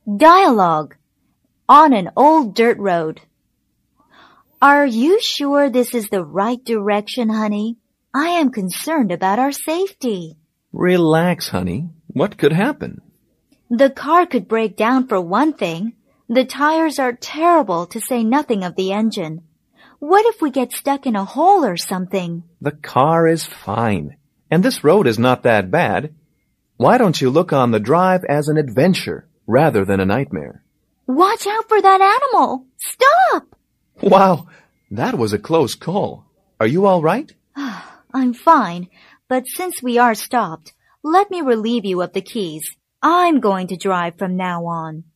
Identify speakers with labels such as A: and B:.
A: Dialogue. On an old dirt road. Are you sure this is the right direction, honey? I am concerned about our safety.
B: Relax, honey. What could happen?
A: The car could break down for one thing. The tires are terrible, to say nothing of the engine. What if we get stuck in a hole or something?
B: The car is fine, and this road is not that bad. Why don't you look on the drive as an adventure rather than a nightmare?
A: Watch out for that animal! Stop!
B: Wow, that was a close call. Are you all right?
A: I'm fine, but since we are stopped, let me relieve you of the keys. I'm going to drive from now on.